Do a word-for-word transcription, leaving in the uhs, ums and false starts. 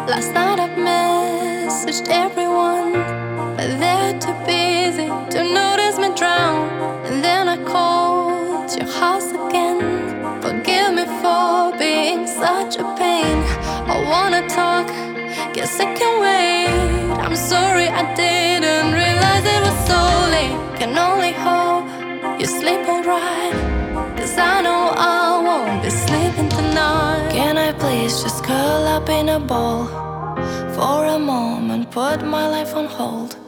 Last night I messaged everyone, but they're too busy to notice me drown. And then I called your house again. Forgive me for being such a pain. I wanna talk, guess I can wait. I'm sorry I didn't realize it was so late. Can only hope you sleep alright, 'cause I know I won't be sleeping tonight. Can I please just curl up in a ball for a moment, put my life on hold?